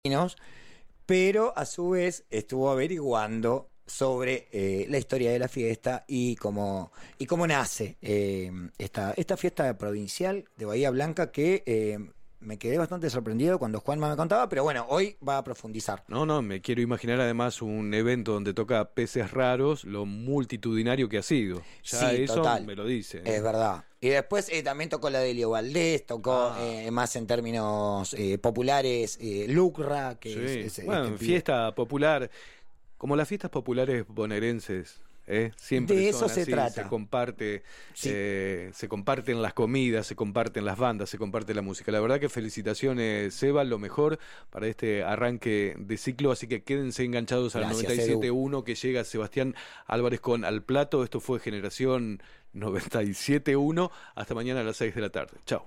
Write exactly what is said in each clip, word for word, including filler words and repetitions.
pero a su vez estuvo averiguando sobre eh, la historia de la fiesta y cómo, y cómo nace eh, esta, esta fiesta provincial de Bahía Blanca que... Eh, me quedé bastante sorprendido cuando Juanma me contaba, pero bueno, hoy va a profundizar. No, no, me quiero imaginar además un evento donde toca peces raros, lo multitudinario que ha sido. Ya sí, eso total. Me lo dice. ¿eh? Es verdad. Y después eh, también tocó la de Elio Valdés, tocó ah. eh, más en términos eh, populares, eh, Lucra, que sí. es, es bueno, este fiesta popular, como las fiestas populares bonaerenses. ¿Eh? Siempre de eso son se así, trata. Se comparte, sí. eh, se comparten las comidas, se comparten las bandas, se comparte la música. La verdad que felicitaciones, Seba, lo mejor para este arranque de ciclo, así que quédense enganchados al Gracias, noventa y siete punto uno que llega Sebastián Álvarez con Al Plato. Esto fue Generación noventa y siete punto uno. Hasta mañana a las seis de la tarde. Chao.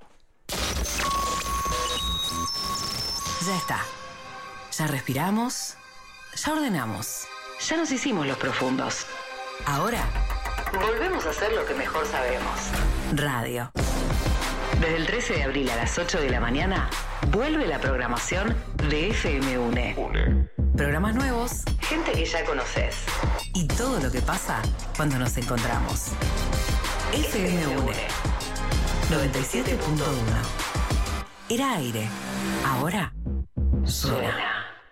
Ya está. Ya respiramos. Ya ordenamos. Ya nos hicimos los profundos. Ahora, volvemos a hacer lo que mejor sabemos. Radio. Desde el trece de abril a las ocho de la mañana, vuelve la programación de F M UNE. UNE. Programas nuevos, gente que ya conoces. Y todo lo que pasa cuando nos encontramos. F M UNE. noventa y siete punto uno. Era aire. Ahora suena.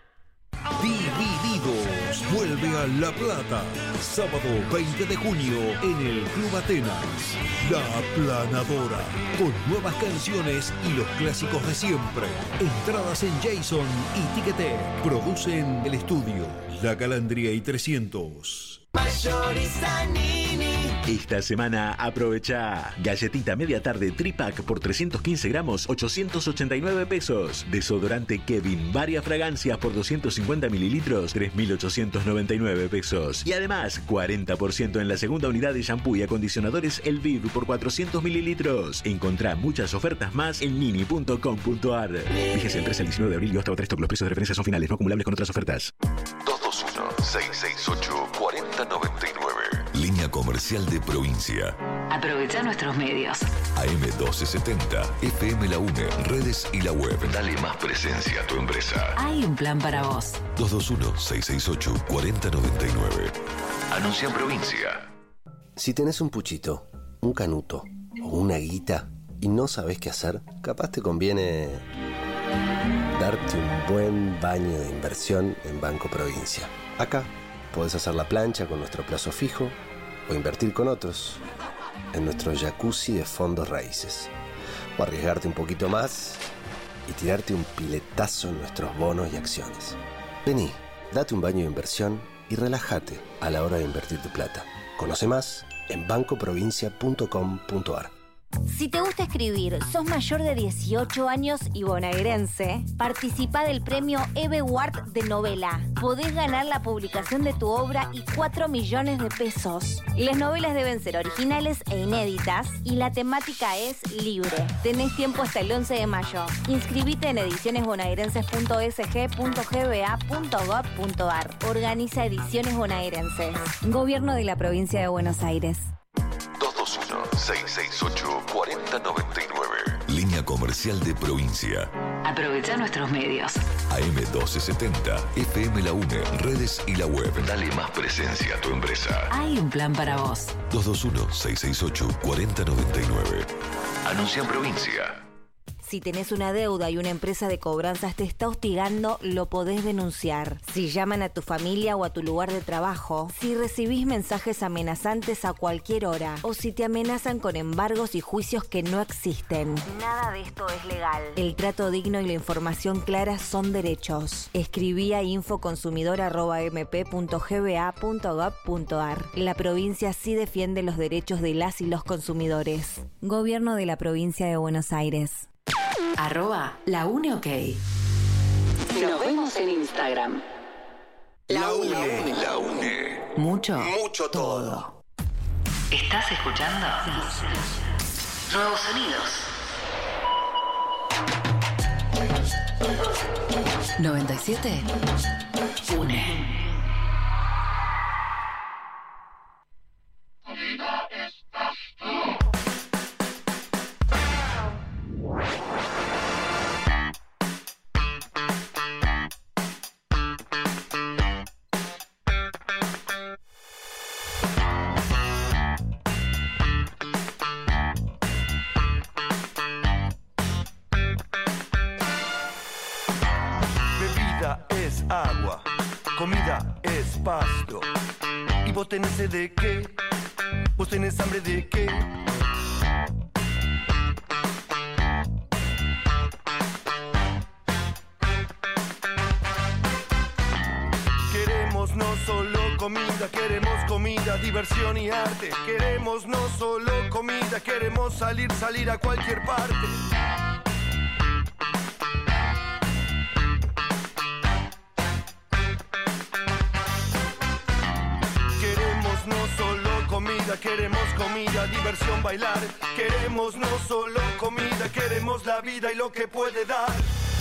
Divididos vuelve a La Plata, sábado veinte de junio en el Club Atenas. La Aplanadora, con nuevas canciones y los clásicos de siempre. Entradas en Jason y Ticketek. Producen el estudio La Calandria y trescientos. Mayoriza Nini. Esta semana aprovecha galletita media tarde tripack por trescientos quince gramos, ochocientos ochenta y nueve pesos. Desodorante Kevin, varias fragancias por doscientos cincuenta mililitros, tres mil ochocientos noventa y nueve pesos. Y además, cuarenta por ciento en la segunda unidad de shampoo y acondicionadores El Viv por cuatrocientos mililitros. Encontrá muchas ofertas más en nini punto com punto ar. Fíjese el trece al diecinueve de abril y hasta otra stock. Los precios de referencia son finales, no acumulables con otras ofertas. dos dos uno, seis seis ocho, cuatro cero nueve nueve. Línea comercial de provincia. Aprovecha nuestros medios. A M doce setenta, F M La UNE, redes y la web. Dale más presencia a tu empresa. Hay un plan para vos. dos dos uno, seis seis ocho, cuatro cero nueve nueve. Anuncia en provincia. Si tenés un puchito, un canuto o una guita y no sabés qué hacer, capaz te conviene darte un buen baño de inversión en Banco Provincia. Acá podés hacer la plancha con nuestro plazo fijo o invertir con otros en nuestro jacuzzi de fondos raíces. O arriesgarte un poquito más y tirarte un piletazo en nuestros bonos y acciones. Vení, date un baño de inversión y relájate a la hora de invertir tu plata. Conoce más en banco provincia punto com punto ar. Si te gusta escribir, sos mayor de dieciocho años y bonaerense, participa del premio Eve Ward de novela. Podés ganar la publicación de tu obra y cuatro millones de pesos. Las novelas deben ser originales e inéditas y la temática es libre. Tenés tiempo hasta el once de mayo. Inscribite en ediciones bonaerenses punto s g punto g b a punto gov punto ar. Organiza Ediciones Bonaerenses. Gobierno de la Provincia de Buenos Aires. dos dos uno, seis seis ocho, cuatro cero nueve nueve. Línea comercial de provincia. Aprovecha nuestros medios. A M doce setenta, F M La UNE, redes y la web. Dale más presencia a tu empresa. Hay un plan para vos. dos dos uno, seis seis ocho, cuatro cero nueve nueve. Anuncia en provincia. Si tenés una deuda y una empresa de cobranzas te está hostigando, lo podés denunciar. Si llaman a tu familia o a tu lugar de trabajo, si recibís mensajes amenazantes a cualquier hora, o si te amenazan con embargos y juicios que no existen. Nada de esto es legal. El trato digno y la información clara son derechos. Escribí a infoconsumidor arroba m p punto g b a punto gov punto ar. La provincia sí defiende los derechos de las y los consumidores. Gobierno de la Provincia de Buenos Aires. Arroba La UNE OK. Nos vemos en Instagram. La UNE. La UNE. Mucho. Mucho todo. ¿Estás escuchando? Nuevos sonidos. noventa y siete. UNE. comida es agua, comida es pasto. ¿Y vos tenés sed de qué? ¿Vos tenés hambre de qué? Queremos no solo comida, queremos comida, diversión y arte. Queremos no solo comida, queremos salir, salir a cualquier parte. Queremos no solo comida, queremos comida, diversión, bailar. Queremos no solo comida, queremos la vida y lo que puede dar.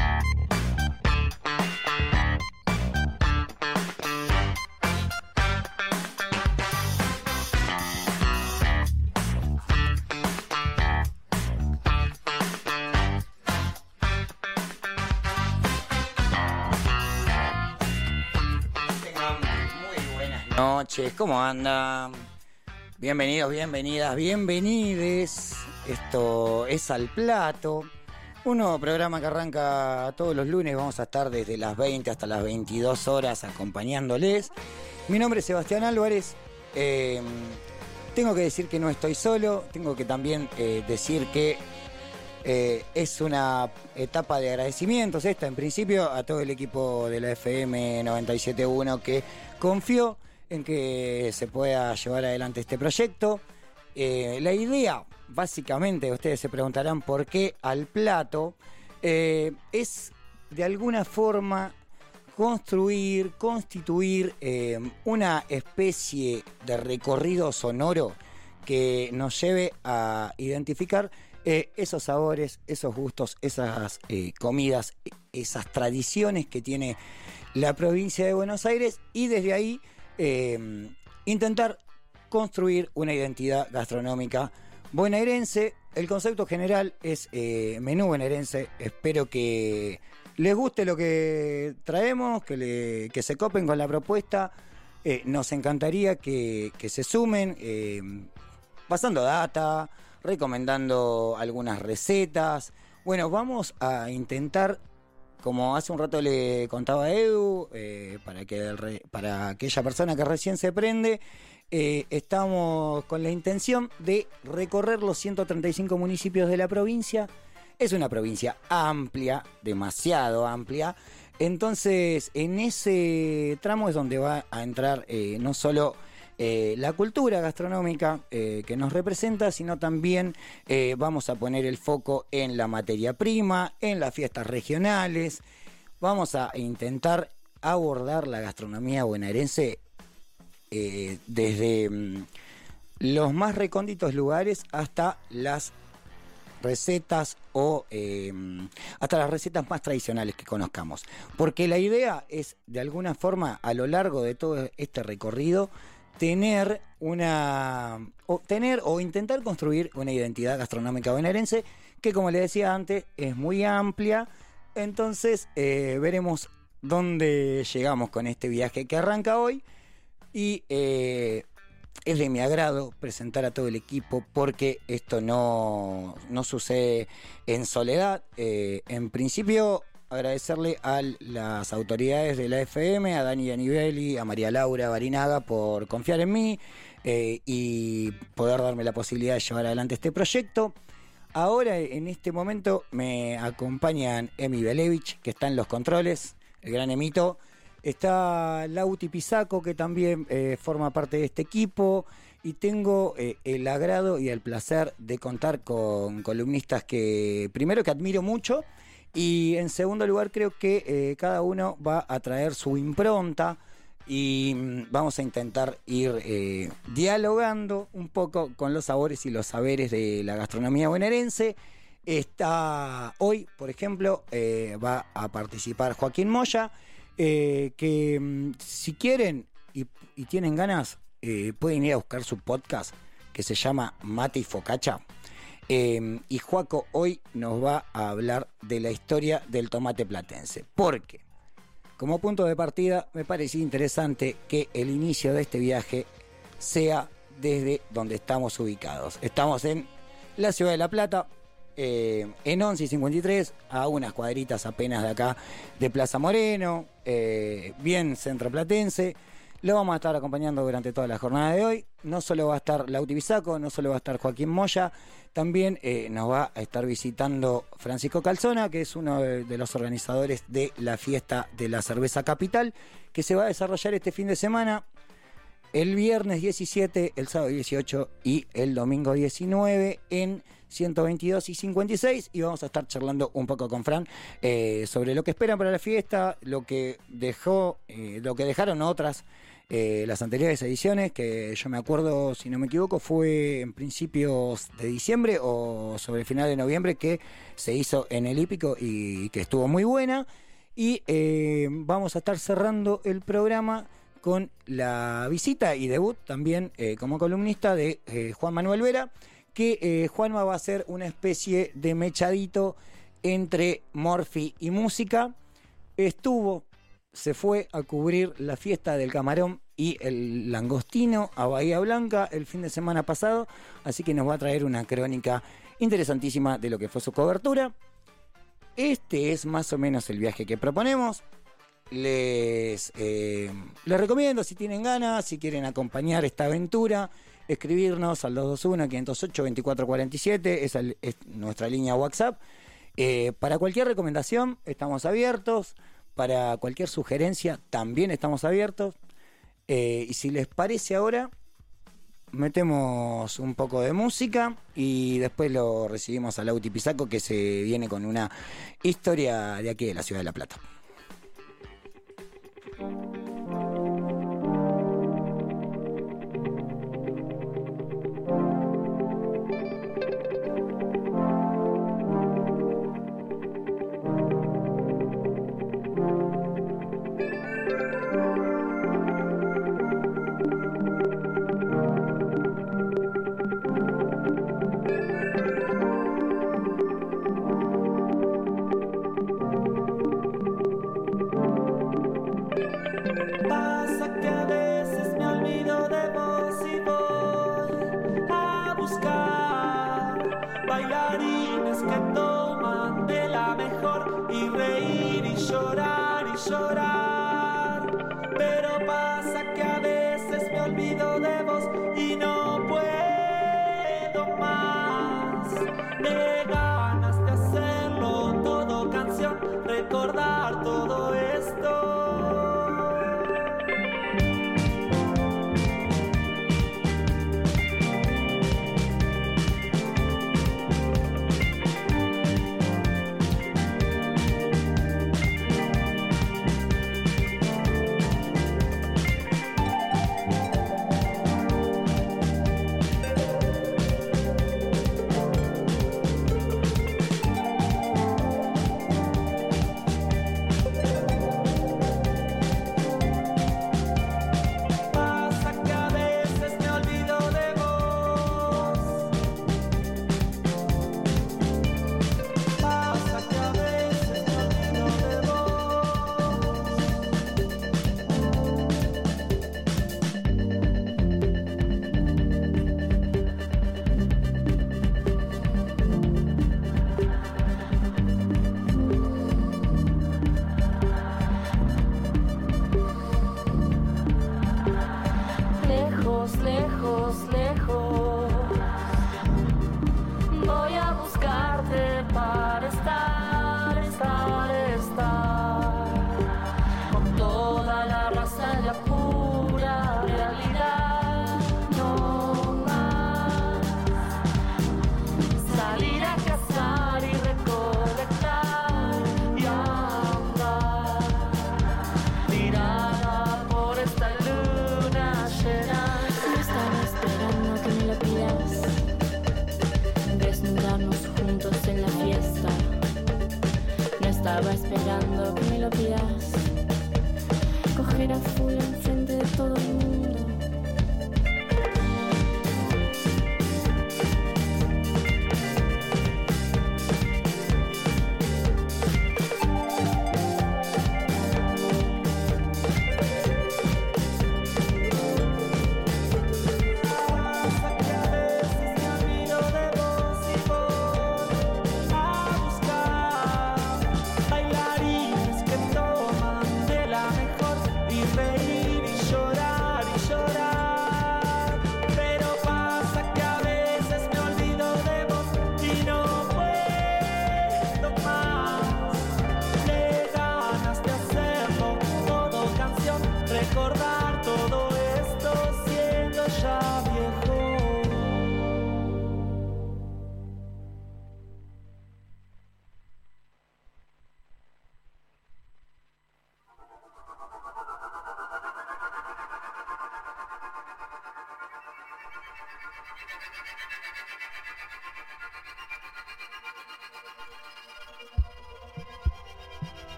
Noches, ¿cómo andan? Bienvenidos, bienvenidas, bienvenides. Esto es Al Plato, un nuevo programa que arranca todos los lunes. Vamos a estar desde las veinte hasta las veintidós horas acompañándoles. Mi nombre es Sebastián Álvarez. Eh, tengo que decir que no estoy solo. Tengo que también eh, decir que eh, es una etapa de agradecimientos esta, en principio, a todo el equipo de la F M noventa y siete punto uno que confió en que se pueda llevar adelante este proyecto. Eh, la idea, básicamente, ustedes se preguntarán por qué Al Plato, eh, es de alguna forma construir, constituir eh, una especie de recorrido sonoro que nos lleve a identificar eh, esos sabores, esos gustos, esas eh, comidas, esas tradiciones que tiene la provincia de Buenos Aires, y desde ahí Eh, intentar construir una identidad gastronómica bonaerense. El concepto general es eh, menú bonaerense. Espero que les guste lo que traemos, que, le, que se copen con la propuesta. Eh, nos encantaría que, que se sumen, eh, pasando data, recomendando algunas recetas. Bueno, vamos a intentar, como hace un rato le contaba a Edu, eh, para, que el re, para aquella persona que recién se prende, eh, estamos con la intención de recorrer los ciento treinta y cinco municipios de la provincia. Es una provincia amplia, demasiado amplia. Entonces, en ese tramo es donde va a entrar eh, no solo Eh, la cultura gastronómica eh, que nos representa, sino también eh, vamos a poner el foco en la materia prima, en las fiestas regionales. Vamos a intentar abordar la gastronomía bonaerense eh, desde mm, los más recónditos lugares hasta las recetas o eh, hasta las recetas más tradicionales que conozcamos, porque la idea es, de alguna forma, a lo largo de todo este recorrido, tener una o tener o intentar construir una identidad gastronómica bonaerense que, como les decía antes, es muy amplia. Entonces eh, veremos dónde llegamos con este viaje que arranca hoy, y eh, es de mi agrado presentar a todo el equipo, porque esto no, no sucede en soledad. Eh, en principio, agradecerle a las autoridades de la F M, a Dani Anivelli, a María Laura Barinaga, por confiar en mí eh, y poder darme la posibilidad de llevar adelante este proyecto. Ahora, en este momento, me acompañan Emi Belevich, que está en los controles, el gran Emito. Está Lauti Pisaco, que también eh, forma parte de este equipo. Y tengo eh, el agrado y el placer de contar con columnistas que, primero, que admiro mucho. Y en segundo lugar, creo que eh, cada uno va a traer su impronta, y mm, vamos a intentar ir eh, dialogando un poco con los sabores y los saberes de la gastronomía bonaerense. Está hoy, por ejemplo, eh, va a participar Joaquín Moya, eh, que mm, si quieren y, y tienen ganas, eh, pueden ir a buscar su podcast que se llama Mate y Focaccia. Eh, y Joaco hoy nos va a hablar de la historia del tomate platense, porque como punto de partida me parecía interesante que el inicio de este viaje sea desde donde estamos ubicados. Estamos en la ciudad de La Plata, eh, en once y cincuenta y tres, a unas cuadritas apenas de acá de Plaza Moreno, eh, bien centroplatense. Lo vamos a estar acompañando durante toda la jornada de hoy. No solo va a estar Lauti Bisaco, no solo va a estar Joaquín Moya, también eh, nos va a estar visitando Francisco Calzona, que es uno de, de los organizadores de la fiesta de la cerveza Capital, que se va a desarrollar este fin de semana, el viernes diecisiete, el sábado dieciocho y el domingo diecinueve en ciento veintidós y cincuenta y seis, y vamos a estar charlando un poco con Fran eh, sobre lo que esperan para la fiesta, lo que dejó, eh, lo que dejaron otras eh, las anteriores ediciones, que yo me acuerdo, si no me equivoco, fue en principios de diciembre o sobre el final de noviembre, que se hizo en el Hípico y que estuvo muy buena. Y eh, vamos a estar cerrando el programa con la visita y debut también eh, como columnista de eh, Juan Manuel Vera, que eh, Juanma va a hacer una especie de mechadito entre Morphy y música. Estuvo, se fue a cubrir la fiesta del camarón y el langostino a Bahía Blanca el fin de semana pasado, así que nos va a traer una crónica interesantísima de lo que fue su cobertura. Este es más o menos el viaje que proponemos. Les, eh, les recomiendo, si tienen ganas, si quieren acompañar esta aventura, escribirnos al dos dos uno, cinco cero ocho, dos cuatro cuatro siete, esa es nuestra línea WhatsApp. Eh, para cualquier recomendación estamos abiertos, para cualquier sugerencia también estamos abiertos. Eh, y si les parece ahora, metemos un poco de música y después lo recibimos a Lauti Bisaco, que se viene con una historia de aquí de la ciudad de La Plata. Estaba esperando que me lo pidas, coger a full enfrente de todo el mundo.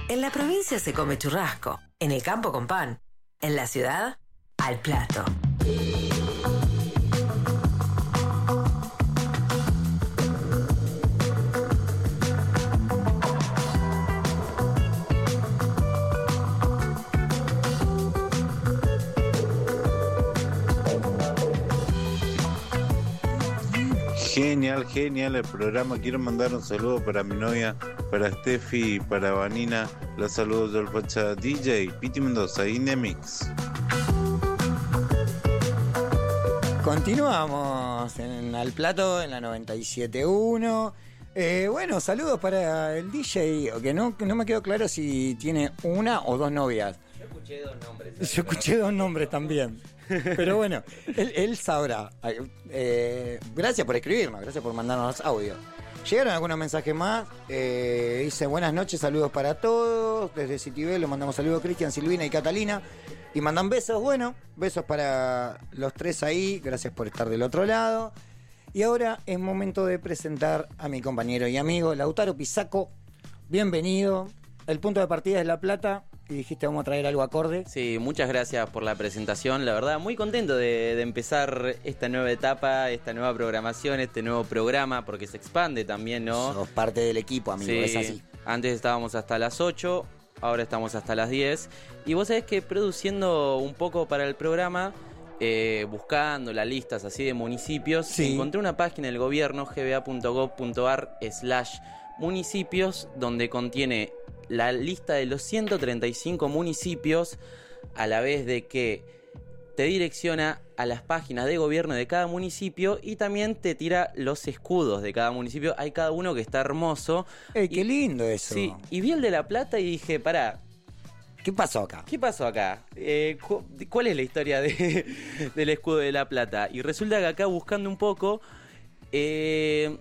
En la provincia se come churrasco, en el campo con pan, en la ciudad, al plato. Genial, genial el programa. Quiero mandar un saludo para mi novia, para Steffi, para Vanina. Los saludos del Pacha D J, Piti Mendoza, Inemix. Continuamos en Al Plato, en la noventa y siete punto uno. Eh, bueno, saludos para el D J, que no, que no me quedó claro si tiene una o dos novias. Yo escuché dos nombres. Yo escuché dos nombres también. Pero bueno, él, él sabrá. Eh, gracias por escribirnos, gracias por mandarnos audio. Llegaron algunos mensajes más. Eh, dice buenas noches, saludos para todos. Desde Citibel le mandamos saludos a Cristian, Silvina y Catalina. Y mandan besos, bueno, besos para los tres ahí. Gracias por estar del otro lado. Y ahora es momento de presentar a mi compañero y amigo Lautaro Pisaco. Bienvenido. El punto de partida es La Plata. Y dijiste, vamos a traer algo acorde. Sí, muchas gracias por la presentación. La verdad, muy contento de, de empezar esta nueva etapa, esta nueva programación, este nuevo programa, porque se expande también, ¿no? Sos parte del equipo, amigo, sí, es así. Antes estábamos hasta las ocho, ahora estamos hasta las diez. Y vos sabés que produciendo un poco para el programa, eh, buscando las listas así de municipios, sí. Encontré una página del gobierno, g b a punto gov punto a r slash municipios, donde contiene la lista de los ciento treinta y cinco municipios, a la vez de que te direcciona a las páginas de gobierno de cada municipio y también te tira los escudos de cada municipio. Hay cada uno que está hermoso. ¡Ey, qué y, lindo eso! Sí, y vi el de La Plata y dije, pará, ¿qué pasó acá? ¿Qué pasó acá? Eh, cu- ¿Cuál es la historia de, del escudo de La Plata? Y resulta que acá, buscando un poco, eh...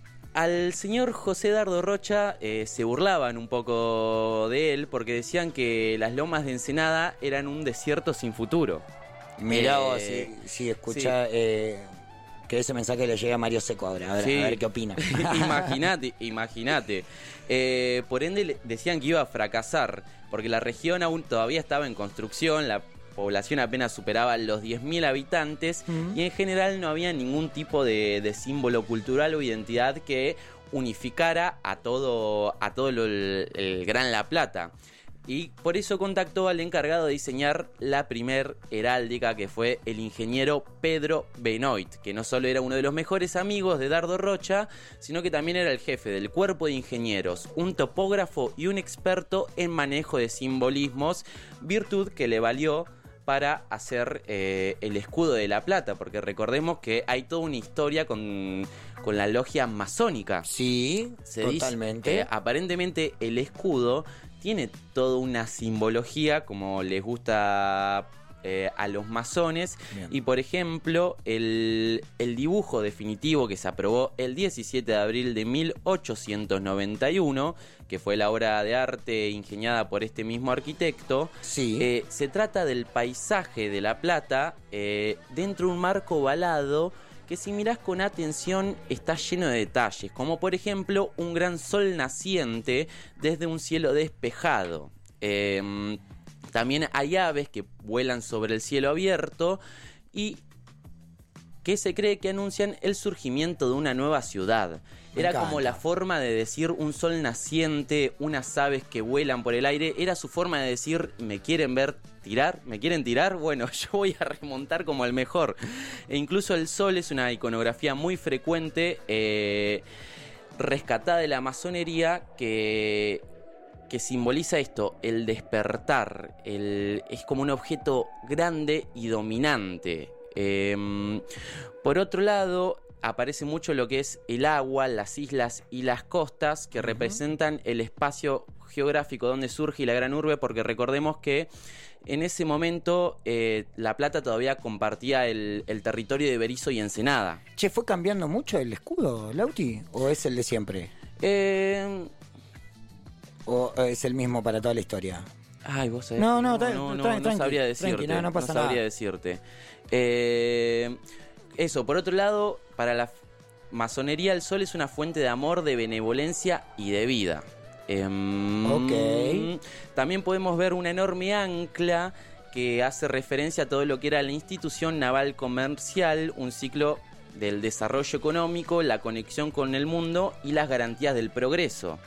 al señor José Dardo Rocha eh, se burlaban un poco de él porque decían que las lomas de Ensenada eran un desierto sin futuro. Mirá eh, vos, si, si escucha sí. eh, que ese mensaje le llegue a Mario Seco ahora, a ver, sí. a ver qué opina. Imagínate, imagínate. Eh, por ende decían que iba a fracasar porque la región aún todavía estaba en construcción, la población apenas superaba los diez mil habitantes uh-huh. y en general no había ningún tipo de, de símbolo cultural o identidad que unificara a todo, a todo lo, el, el Gran La Plata. Y por eso contactó al encargado de diseñar la primer heráldica, que fue el ingeniero Pedro Benoit, que no solo era uno de los mejores amigos de Dardo Rocha, sino que también era el jefe del cuerpo de ingenieros, un topógrafo y un experto en manejo de simbolismos, virtud que le valió para hacer eh, el escudo de La Plata, porque recordemos que hay toda una historia con, con la logia masónica. Sí, Se totalmente. Dice, eh, aparentemente el escudo tiene toda una simbología, como les gusta eh, a los masones. Bien. Y por ejemplo, el, el dibujo definitivo que se aprobó el diecisiete de abril de mil ochocientos noventa y uno, que fue la obra de arte ingeniada por este mismo arquitecto, sí. eh, se trata del paisaje de La Plata eh, dentro de un marco ovalado que, si mirás con atención, está lleno de detalles, como por ejemplo un gran sol naciente desde un cielo despejado. Eh, también hay aves que vuelan sobre el cielo abierto y que se cree que anuncian el surgimiento de una nueva ciudad. Era como la forma de decir un sol naciente, unas aves que vuelan por el aire. Era su forma de decir, ¿me quieren ver tirar? ¿Me quieren tirar? Bueno, yo voy a remontar como el mejor. E incluso el sol es una iconografía muy frecuente, eh, rescatada de la masonería, que, que simboliza esto, el despertar. El, es como un objeto grande y dominante. Eh, por otro lado, aparece mucho lo que es el agua, las islas y las costas, que uh-huh. representan el espacio geográfico donde surge la gran urbe, porque recordemos que en ese momento eh, La Plata todavía compartía el, el territorio de Berisso y Ensenada. Che, ¿fue cambiando mucho el escudo, Lauti? ¿O es el de siempre? Eh... ¿O es el mismo para toda la historia? Ay, vos sabés. No, no, no, tra- no, tra- no, tranqui, no sabría decirte. Tranqui, no, no pasa no sabría nada. decirte. Eh, eso, por otro lado, para la masonería el sol es una fuente de amor, de benevolencia y de vida. Eh, Ok. También podemos ver una enorme ancla que hace referencia a todo lo que era la institución naval comercial, un ciclo del desarrollo económico, la conexión con el mundo y las garantías del progreso.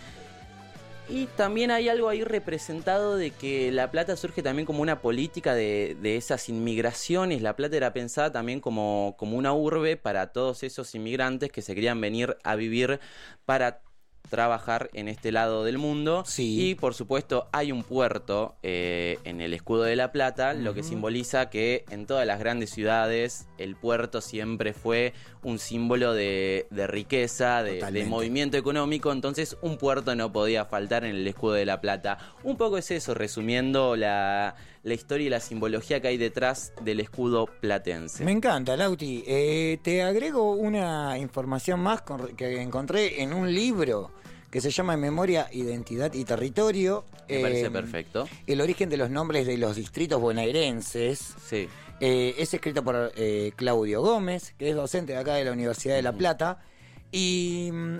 Y también hay algo ahí representado de que La Plata surge también como una política de, de esas inmigraciones. La Plata era pensada también como, como una urbe para todos esos inmigrantes que se querían venir a vivir para trabajar en este lado del mundo. Sí. Y por supuesto hay un puerto eh, en el escudo de La Plata, uh-huh. lo que simboliza que en todas las grandes ciudades el puerto siempre fue un símbolo de, de riqueza, de, de movimiento económico. Entonces un puerto no podía faltar en el escudo de La Plata. Un poco es eso, resumiendo la, la historia y la simbología que hay detrás del escudo platense. Me encanta, Lauti. Eh, te agrego una información más con, que encontré en un libro que se llama Memoria, Identidad y Territorio. Me eh, parece perfecto. El origen de los nombres de los distritos bonaerenses. Sí. Eh, es escrito por eh, Claudio Gómez, que es docente de acá de la Universidad de La Plata. Y mm,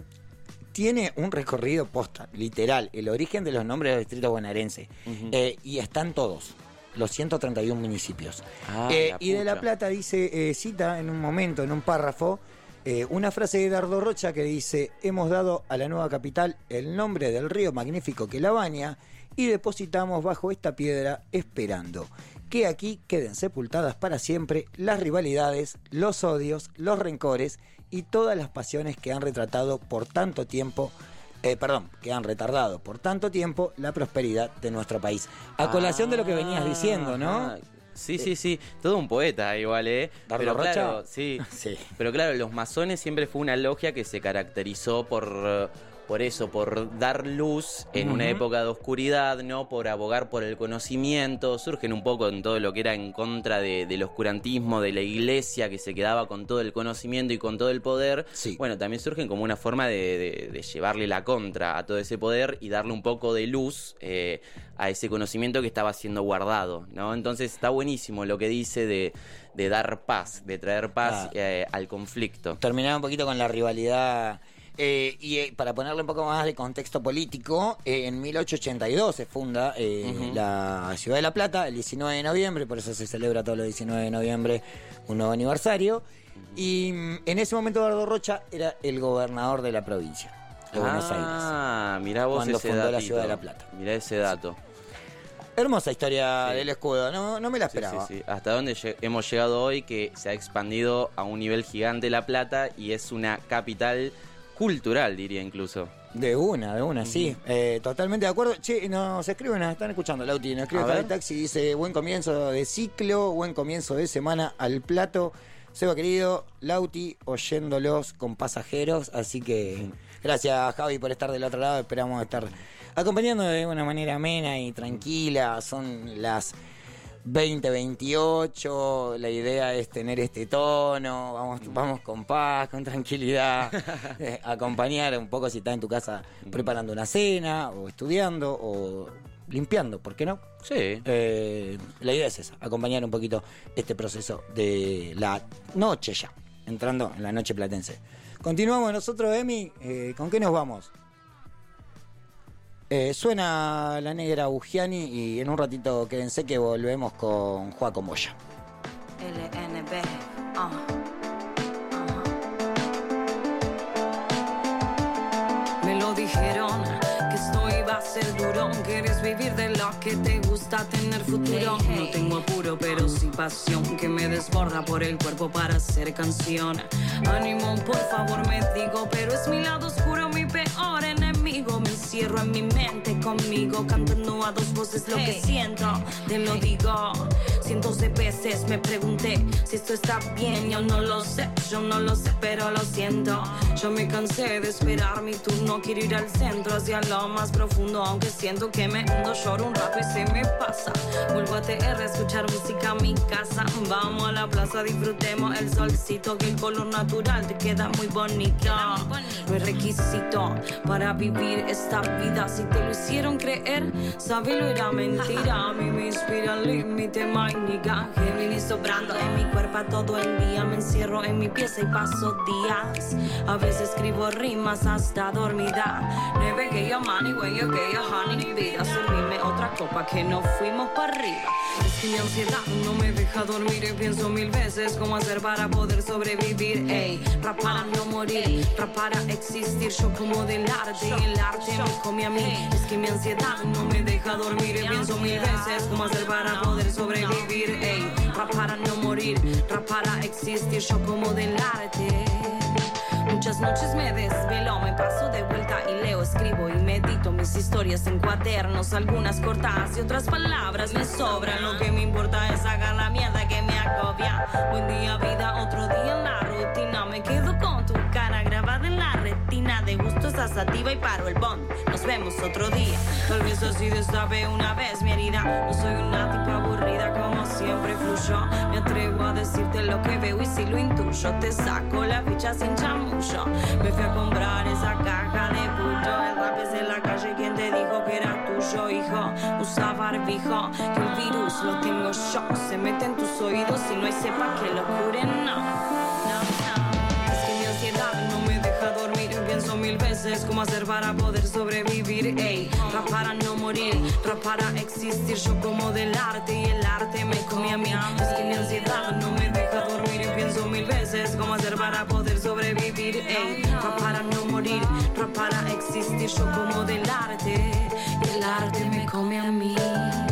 tiene un recorrido posta, literal, el origen de los nombres de los distritos bonaerenses. Uh-huh. Eh, y están todos. Los ciento treinta y un municipios. Ah, eh, la y de La pucha. Plata dice, eh, cita en un momento, en un párrafo, eh, una frase de Dardo Rocha que dice: hemos dado a la nueva capital el nombre del río magnífico que la baña y depositamos bajo esta piedra esperando que aquí queden sepultadas para siempre las rivalidades, los odios, los rencores y todas las pasiones que han retratado por tanto tiempo Eh, perdón, que han retardado por tanto tiempo la prosperidad de nuestro país. A colación de lo que venías diciendo, ¿no? Ah, sí, sí, sí. Todo un poeta igual, ¿eh? ¿Dardo Pero Rocha? claro, sí. Sí. Pero claro, los masones siempre fue una logia que se caracterizó por... por eso, por dar luz en uh-huh. una época de oscuridad, ¿no? Por abogar por el conocimiento. Surgen un poco en todo lo que era en contra de, del oscurantismo, de la iglesia que se quedaba con todo el conocimiento y con todo el poder. Sí. Bueno, también surgen como una forma de, de, de llevarle la contra a todo ese poder y darle un poco de luz eh, a ese conocimiento que estaba siendo guardado, ¿no? Entonces está buenísimo lo que dice de, de dar paz, de traer paz ah. eh, al conflicto. Terminar un poquito con la rivalidad. Eh, y eh, para ponerle un poco más de contexto político, eh, en mil ochocientos ochenta y dos se funda eh, uh-huh. la ciudad de La Plata, el diecinueve de noviembre, por eso se celebra todos los diecinueve de noviembre un nuevo aniversario. Uh-huh. Y mm, en ese momento Dardo Rocha era el gobernador de la provincia de ah, Buenos Aires. Ah, mirá vos cuando ese fundó datito. la ciudad de La Plata. Mirá ese dato. Hermosa historia sí. del escudo, no, no me la esperaba. Sí, sí, sí. Hasta dónde lleg- hemos llegado hoy, que se ha expandido a un nivel gigante La Plata y es una capital cultural, diría incluso. De una, de una, uh-huh. sí. Eh, totalmente de acuerdo. Che, nos escriben, nos están escuchando, Lauti. Nos escribe acá el taxi, dice: buen comienzo de ciclo, buen comienzo de semana al plato. Seba querido, Lauti, oyéndolos con pasajeros. Así que uh-huh. gracias, Javi, por estar del otro lado. Esperamos estar acompañando de una manera amena y tranquila. Son las veinte veintiocho, la idea es tener este tono, vamos, vamos con paz, con tranquilidad, eh, acompañar un poco si estás en tu casa preparando una cena, o estudiando, o limpiando, ¿por qué no? Sí. Eh, la idea es esa, acompañar un poquito este proceso de la noche ya, entrando en la noche platense. Continuamos nosotros, Emi, eh, ¿con qué nos vamos? Eh, suena La Negra Bugiani y en un ratito quédense que volvemos con Joaco Moya. L N B, uh. Uh-huh. Me lo dijeron, que esto iba a ser duro. Quieres vivir de lo que te gusta, tener futuro. Hey, hey. No tengo apuro, pero sí pasión que me desborda por el cuerpo para hacer canción. Ánimo, por favor, me digo, pero es mi lado oscuro, mi peor enemigo. Me encierro en mi mente conmigo, cantando a dos voces lo hey. que siento. Te lo digo, cientos de veces me pregunté si esto está bien. Yo no lo sé, yo no lo sé, pero lo siento. Yo me cansé de esperar mi turno, quiero ir al centro, hacia lo más profundo. Aunque siento que me hundo, lloro un rato y se me pasa. Vuelvo a T R a escuchar música en mi casa. Vamos a la plaza, disfrutemos el solcito, que el color natural te queda muy bonito. No es requisito para vivir esta vida. Si te lo hicieron creer, sabelo, era mentira. A mí me inspira el límite, my nigga. día. Gemini sobrando en mi cuerpo todo el día. Me encierro en mi pieza y paso días. A veces escribo rimas hasta dormida. Neve que yo money, when you get your honey. Vida, servirme otra copa que no fuimos para arriba. Es que mi ansiedad no me deja dormir y pienso mil veces cómo hacer para poder sobrevivir. Ey, rap para no morir, rap para existir. Yo como del arte y el arte me come a mí. Es que mi ansiedad no me deja dormir y pienso mil veces cómo hacer para poder sobrevivir. Ey, rap para no morir, rap para existir. Yo como del arte. Muchas noches me desvelo, me paso de vuelta y leo, escribo y medito mis historias en cuadernos. Algunas cortadas y otras palabras me sobran. Lo que me importa es sacar la mierda que me agobia. Buen día vida, otro día en la rutina. Me quedo con tu cara grabada en la retina. De gusto esa sativa y paro el bond. Nos vemos otro día. Tal vez así destape una vez mi herida. No soy una tipa aburrida como siempre fluyo. Me atrevo a decirte lo que veo y si lo intuyo te saco la ficha sin chamullo. Me fui a comprar esa caja de puto. El rap es de la calle, quien te dijo que era tuyo, hijo. Usa barbijo, que el virus lo tengo yo. Se mete en tus oídos y no hay cepa que lo cure, no. No, no. Es que mi ansiedad no me deja dormir. Pienso mil veces cómo hacer para poder sobrevivir. Ey, rap para no morir, rap para existir. Yo como del arte y el arte me come a mí. Es que mi ansiedad no me deja dormir y pienso mil veces cómo hacer para poder sobrevivir. Ey, rap para no morir, rap para existir. Yo como del arte y el arte me come a mí.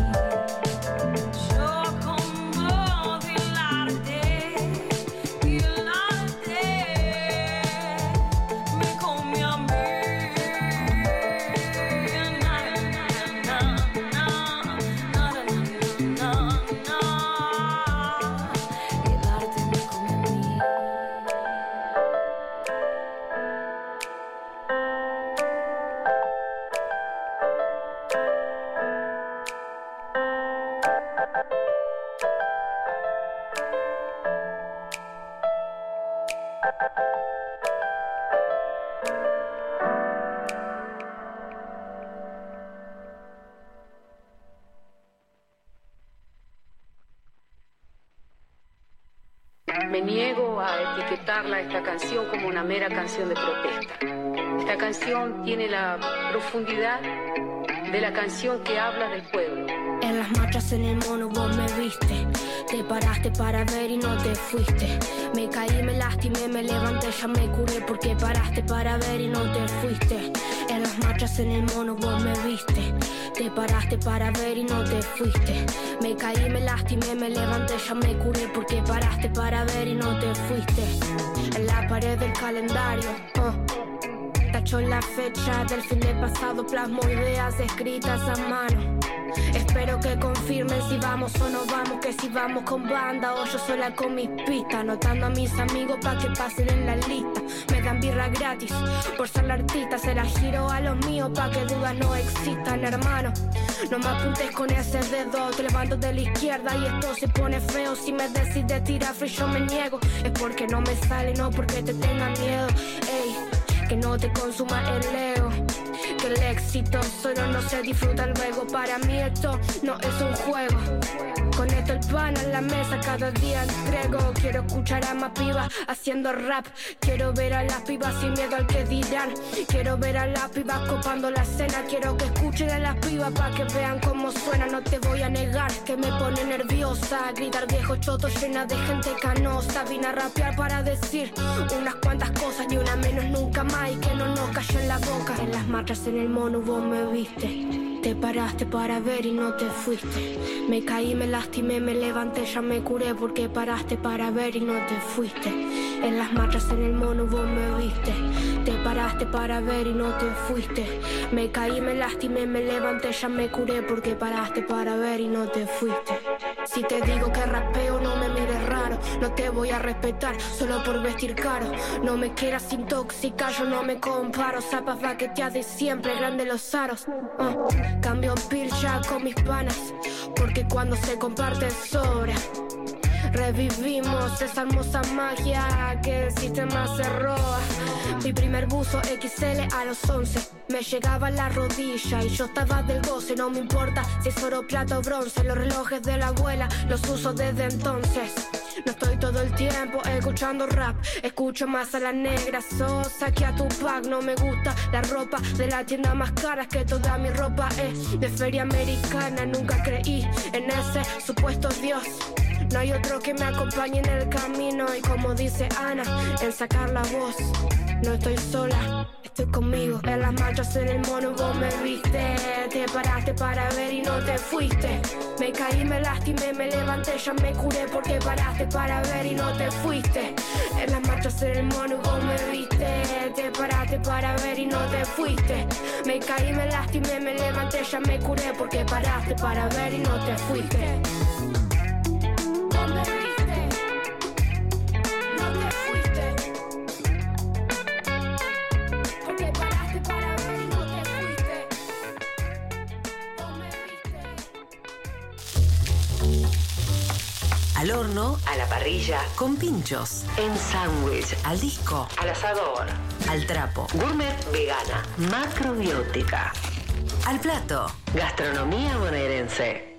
Me niego a etiquetarla, esta canción, como una mera canción de protesta. Esta canción tiene la profundidad de la canción que habla del pueblo. En las marchas en el mono vos me viste. Te paraste para ver y no te fuiste. Me caí, me lastimé, me levanté, ya me curé porque paraste para ver y no te fuiste. En las marchas en el mono vos me viste. Te paraste para ver y no te fuiste. Me caí, me lastimé, me levanté, ya me curé porque paraste para ver y no te fuiste. En la pared del calendario, uh, tacho la fecha del fin de pasado, plasmo ideas escritas a mano. Espero que confirmen si vamos o no vamos, que si vamos con banda o yo sola con mis pistas. Anotando a mis amigos pa' que pasen en la lista. Me dan birra gratis por ser la artista. Se la giro a los míos pa' que dudas no existan, hermano. No me apuntes con ese dedo, te levanto de la izquierda y esto se pone feo. Si me decides tirar free yo me niego. Es porque no me sale, no porque te tenga miedo. Ey, que no te consuma el ego. Que el éxito solo no se disfruta luego. Para mí esto no es un juego. Con esto el pan a la mesa cada día entrego. Quiero escuchar a más pibas haciendo rap. Quiero ver a las pibas sin miedo al que dirán. Quiero ver a las pibas copando la escena. Quiero que escuchen a las pibas para que vean cómo suena. No te voy a negar que me pone nerviosa gritar viejo choto llena de gente canosa. Vine a rapear para decir unas cuantas cosas y una menos nunca más. Y que no nos cayó en la boca. En las marchas en el mono vos me viste. Te paraste para ver y no te fuiste. Me caí, me lastimé, me levanté, ya me curé porque paraste para ver y no te fuiste. En las marchas en el mono vos me viste. Te paraste para ver y no te fuiste. Me caí, me lastimé, me levanté, ya me curé porque paraste para ver y no te fuiste. Si te digo que rapeo no me mires raro. No te voy a respetar solo por vestir caro. No me quieras intoxicar, yo no me comparo. Zapas baqueteas de siempre, grande los aros. uh. Cambio pilcha con mis panas porque cuando se comparte sobra. Revivimos esa hermosa magia que el sistema cerró. Mi primer buzo equis ele a los once me llegaba a la rodilla y yo estaba del goce. No me importa si es oro, plata o bronce, los relojes de la abuela los uso desde entonces. No estoy todo el tiempo escuchando rap, escucho más a la negra Sosa que a Tupac. No me gusta la ropa de la tienda más cara, es que toda mi ropa es de feria americana. Nunca creí en ese supuesto Dios, no hay otro que me acompañe en el camino. Y como dice Ana, en sacar la voz, no estoy sola, estoy conmigo. En las marchas en el mono vos me viste, te paraste para ver y no te fuiste. Me caí, me lastimé, me levanté, ya me curé porque paraste para ver y no te fuiste. En las marchas en el mono vos me viste, te paraste para ver y no te fuiste. Me caí, me lastimé, me levanté, ya me curé porque paraste para ver y no te fuiste. Al horno, a la parrilla, con pinchos, en sándwich, al disco, al asador, al trapo, gourmet vegana, macrobiótica, al plato, gastronomía bonaerense.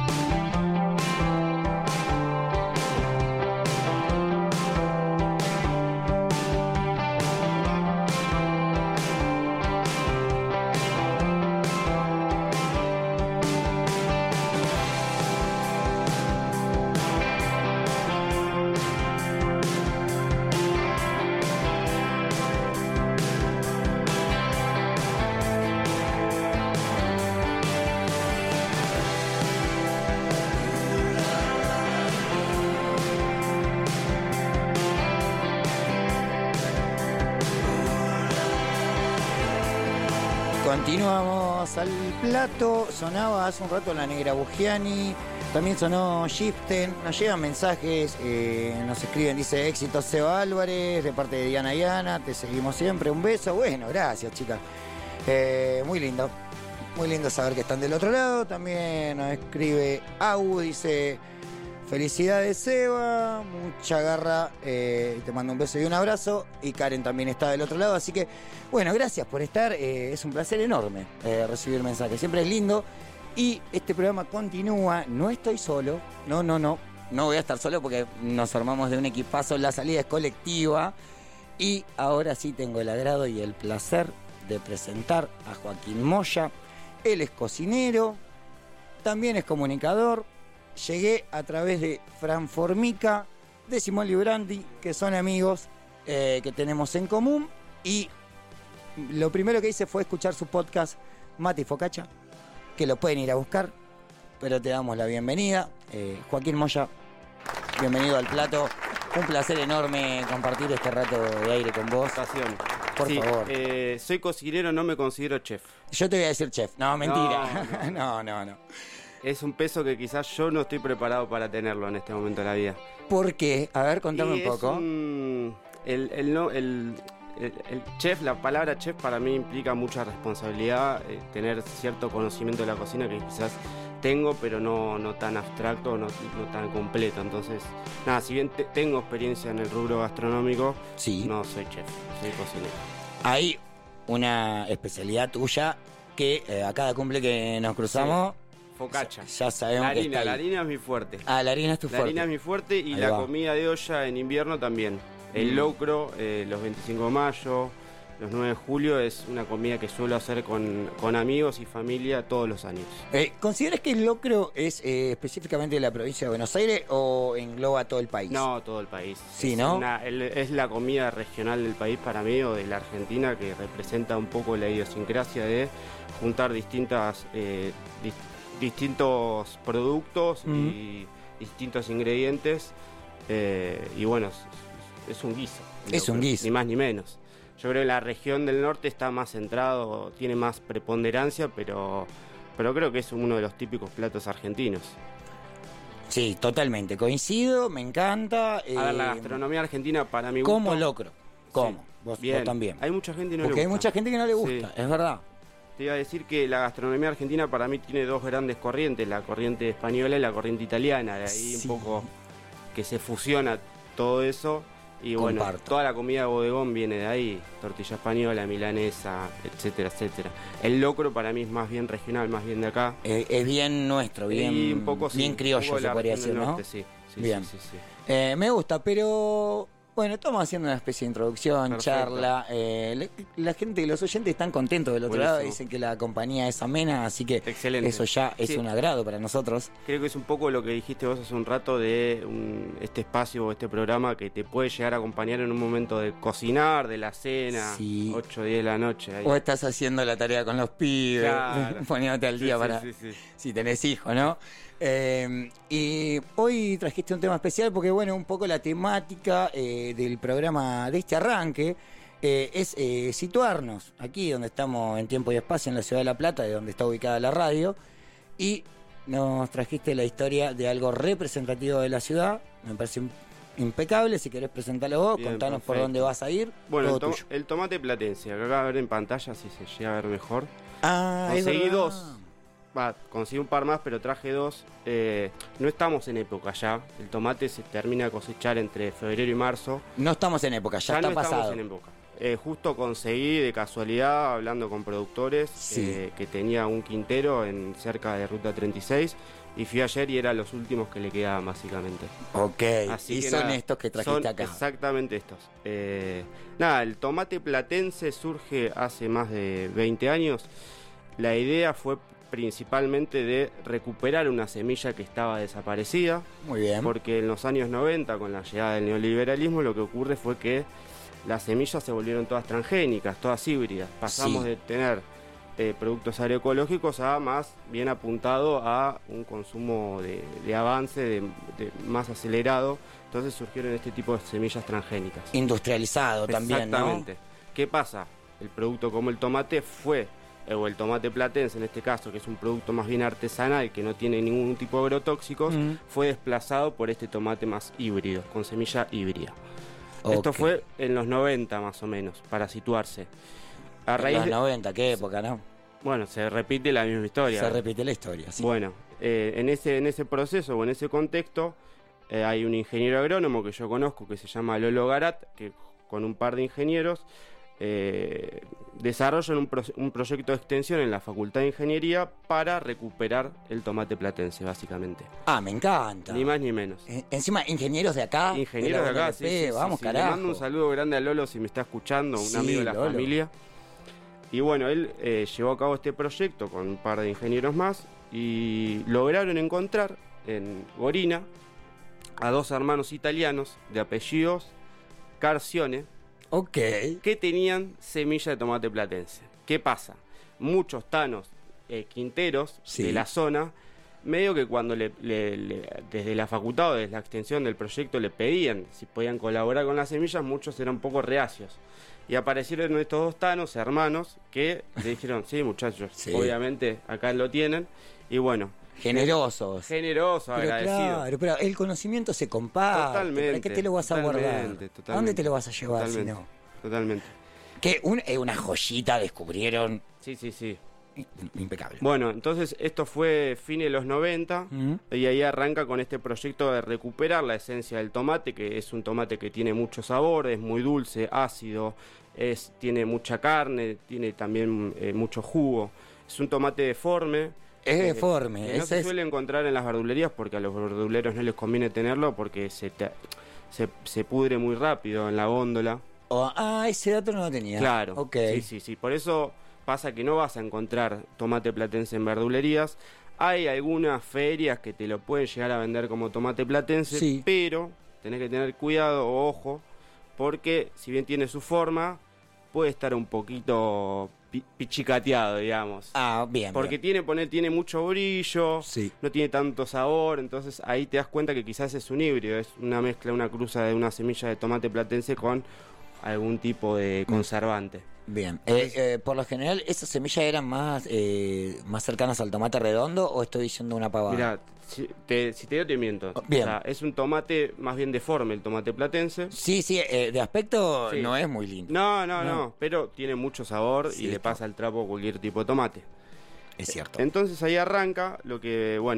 Continuamos al plato. Sonaba hace un rato la Negra Buggiani, también sonó Shiften. Nos llegan mensajes, eh, nos escriben, dice éxitos Seba Álvarez, de parte de Diana y Ana, te seguimos siempre, un beso. Bueno, gracias chicas, eh, muy lindo, muy lindo saber que están del otro lado. También nos escribe Au, dice felicidades Seba, mucha garra, eh, te mando un beso y un abrazo. Y Karen también está del otro lado, así que bueno, gracias por estar, eh, es un placer enorme eh, recibir mensajes, siempre es lindo. Y este programa continúa, no estoy solo, no, no, no, no voy a estar solo porque nos armamos de un equipazo, la salida es colectiva. Y ahora sí tengo el agrado y el placer de presentar a Joaquín Moya. Él es cocinero, también es comunicador. Llegué a través de Fran Formica, de Simón Librandi, que son amigos eh, que tenemos en común. Y lo primero que hice fue escuchar su podcast Mate y Focaccia, que lo pueden ir a buscar, pero te damos la bienvenida. Eh, Joaquín Moya, bienvenido al plato. Un placer enorme compartir este rato de aire con vos. Por sí, favor. Eh, soy cocinero, no me considero chef. Yo te voy a decir chef. No, mentira. No, no, no. no. Es un peso que quizás yo no estoy preparado para tenerlo en este momento de la vida. ¿Por qué? A ver, contame y un poco. Es un, el, el, no, el, el, el chef, la palabra chef para mí implica mucha responsabilidad, eh, tener cierto conocimiento de la cocina que quizás tengo, pero no, no tan abstracto, no, no tan completo. Entonces, nada, si bien te, tengo experiencia en el rubro gastronómico, sí, no soy chef, soy cocinero. Hay una especialidad tuya que eh, a cada cumple que nos cruzamos... Sí. Focaccia. Ya sabemos la harina, que está ahí. La harina es mi fuerte. Ah, la harina es tu la fuerte. La harina es mi fuerte y ahí la va. comida de olla en invierno también. El mm. locro, eh, los veinticinco de mayo, los nueve de julio, es una comida que suelo hacer con, con amigos y familia todos los años. Eh, ¿Consideras que el locro es eh, específicamente de la provincia de Buenos Aires o engloba todo el país? No, todo el país. Sí, es ¿no? Una, el, es la comida regional del país para mí, o de la Argentina, que representa un poco la idiosincrasia de juntar distintas... Eh, dist- distintos productos mm. y distintos ingredientes eh, y bueno, es, es un guiso. Es un guiso. Ni más ni menos. Yo creo que la región del norte está más centrado, tiene más preponderancia, pero, pero creo que es uno de los típicos platos argentinos. Sí, totalmente, coincido, me encanta. A ver, la gastronomía argentina para mí como locro, ¿cómo? Sí. Vos, Bien. vos también. Hay mucha gente que no Porque le gusta. hay mucha gente que no le gusta, sí. Es verdad. Te iba a decir que la gastronomía argentina para mí tiene dos grandes corrientes, la corriente española y la corriente italiana, de ahí sí. un poco que se fusiona todo eso. Y bueno, Comparto. toda la comida de bodegón viene de ahí, tortilla española, milanesa, etcétera, etcétera. El locro para mí es más bien regional, más bien de acá. Eh, es bien nuestro, bien, Y un poco, sí, bien un criollo poco de se la podría región decir, del ¿no? norte, sí, sí, bien. sí, sí, sí. Eh, me gusta, pero bueno, estamos haciendo una especie de introducción, Perfecto. charla. Eh, la, la gente, los oyentes están contentos del otro Buenísimo. lado, dicen que la compañía es amena, así que Excelente. eso ya es Sí. un agrado para nosotros. Creo que es un poco lo que dijiste vos hace un rato de un- este espacio o este programa que te puede llegar a acompañar en un momento de cocinar, de la cena, Sí. ocho o diez de la noche. ahí. O estás haciendo la tarea con los pibes, Claro. poniéndote al Sí, día sí, para sí, sí. si tenés hijos, ¿no? Eh, y hoy trajiste un tema especial porque, bueno, un poco la temática eh, del programa de este arranque eh, es eh, situarnos aquí donde estamos en tiempo y espacio, en la ciudad de La Plata, de donde está ubicada la radio, y nos trajiste la historia de algo representativo de la ciudad. Me parece im- impecable. Si querés presentarlo vos, Bien, contanos por perfecto. dónde vas a ir. Bueno, todo el, to- tuyo. el tomate platense, acá acaba de ver en pantalla si se llega a ver mejor. Ah, es Conseguí verdad. dos. Va, conseguí un par más, pero traje dos. Eh, no estamos en época ya. El tomate se termina de cosechar entre febrero y marzo. No estamos en época, ya, Ya está no estamos pasado. en época. Eh, justo conseguí de casualidad, hablando con productores, Sí. eh, que tenía un quintero en cerca de Ruta treinta y seis. Y fui ayer y eran los últimos que le quedaban, básicamente. Ok, Así y que son nada, estos que trajiste son acá. Exactamente estos. Eh, nada, el tomate platense surge hace más de veinte años. La idea fue principalmente de recuperar una semilla que estaba desaparecida. Muy bien. Porque en los años noventa, con la llegada del neoliberalismo, lo que ocurre fue que las semillas se volvieron todas transgénicas, todas híbridas. Pasamos Sí. de tener eh, productos agroecológicos a más bien apuntado a un consumo de, de avance, de, de más acelerado. Entonces surgieron este tipo de semillas transgénicas. Industrializado también, ¿no? Exactamente. ¿Qué pasa? El producto como el tomate fue, eh, o el tomate platense en este caso, que es un producto más bien artesanal, que no tiene ningún tipo de agrotóxicos, Mm. fue desplazado por este tomate más híbrido, con semilla híbrida. Ok. Esto fue en los noventa más o menos, para situarse. A En raíz los de- noventa, qué época, ¿no? Bueno, se repite la misma historia. Se repite la historia, sí. Bueno, eh, en, ese, en ese proceso o en ese contexto eh, hay un ingeniero agrónomo que yo conozco que se llama Lolo Garat, que con un par de ingenieros eh, desarrollan un, pro- un proyecto de extensión en la Facultad de Ingeniería para recuperar el tomate platense, básicamente. Ah, me encanta. Ni más ni menos. Eh, Encima, ingenieros de acá. Ingenieros de la acá, sí, U N L P, sí, sí, vamos, sí. carajo. Le mando un saludo grande a Lolo si me está escuchando, un Sí, amigo de la Lolo. familia. Y bueno, él eh, llevó a cabo este proyecto con un par de ingenieros más y lograron encontrar en Gorina a dos hermanos italianos de apellidos Carcione, Ok. que tenían semilla de tomate platense. ¿Qué pasa? Muchos tanos eh, quinteros Sí. de la zona, medio que cuando le, le- le- desde la facultad o desde la extensión del proyecto le pedían si podían colaborar con las semillas, muchos eran un poco reacios. Y aparecieron estos dos tanos, hermanos, que le dijeron, sí muchachos, Sí. obviamente acá lo tienen. Y bueno, Generosos. generoso, Pero agradecido. claro, pero el conocimiento se comparte. Totalmente. ¿Para qué te lo vas a totalmente, guardar? totalmente, ¿A dónde te lo vas a llevar totalmente, si no? Totalmente. Que un- eh, una joyita descubrieron. Sí, sí, sí. Impecable. Bueno, entonces esto fue fines de los noventa Mm. y ahí arranca con este proyecto de recuperar la esencia del tomate, que es un tomate que tiene mucho sabor, es muy dulce, ácido, es, tiene mucha carne, tiene también eh, mucho jugo. Es un tomate deforme. Es eh, deforme, que no ese se es- suele encontrar en las verdulerías porque a los verduleros no les conviene tenerlo porque se, te- se, se pudre muy rápido en la góndola. Oh, ah, ese dato no lo tenía. Claro. Ok. Sí, sí, sí. Por eso pasa que no vas a encontrar tomate platense en verdulerías. Hay algunas ferias que te lo pueden llegar a vender como tomate platense, Sí. pero tenés que tener cuidado o ojo, porque si bien tiene su forma, puede estar un poquito pi- pichicateado, digamos. Ah, bien. Porque bien. tiene, poner, tiene mucho brillo, Sí. no tiene tanto sabor, entonces ahí te das cuenta que quizás es un híbrido, es una mezcla, una cruza de una semilla de tomate platense con algún tipo de conservante. Bien. Eh, eh, por lo general, ¿esas semillas eran más, eh, más cercanas al tomate redondo o estoy diciendo una pavada? Mira, si te, si te digo te miento. Bien. O sea, es un tomate más bien deforme el tomate platense. Sí, sí, eh, de aspecto Sí. no es muy lindo. No, no, No. no, pero tiene mucho sabor Sí, y le está. pasa el trapo a cualquier tipo de tomate. Es cierto. Entonces ahí arranca lo que, bueno,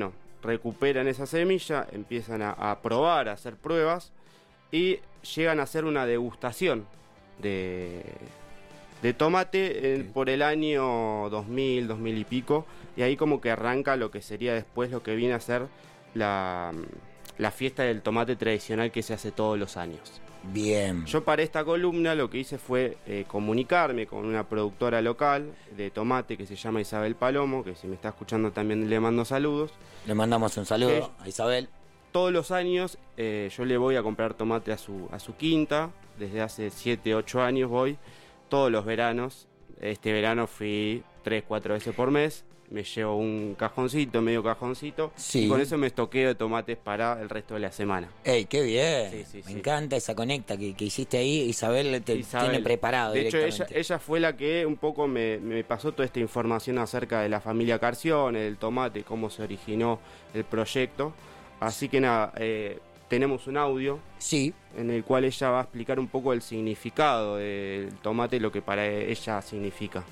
recuperan esa semilla, empiezan a, a probar, a hacer pruebas y llegan a hacer una degustación de, de tomate eh, por el año dos mil, dos mil y pico, y ahí como que arranca lo que sería después lo que viene a ser la, la fiesta del tomate tradicional que se hace todos los años. Bien. Yo para esta columna lo que hice fue eh, comunicarme con una productora local de tomate que se llama Isabel Palomo, que si me está escuchando también le mando saludos. Le mandamos un saludo eh, a Isabel. Todos los años eh, yo le voy a comprar tomate a su, a su quinta, desde hace siete, ocho años voy, todos los veranos. Este verano fui tres, cuatro veces por mes. Me llevo un cajoncito, medio cajoncito, sí. Y con eso me estoqueo de tomates para el resto de la semana. ¡Ey, qué bien! Sí, sí, me sí. encanta esa conecta que, que hiciste ahí. Isabel te Isabel. tiene preparado. De hecho, ella, ella fue la que un poco me, me pasó toda esta información acerca de la familia Carcione, del tomate, cómo se originó el proyecto. Así que nada, eh, tenemos un audio sí. en el cual ella va a explicar un poco el significado del tomate, lo que para ella significa.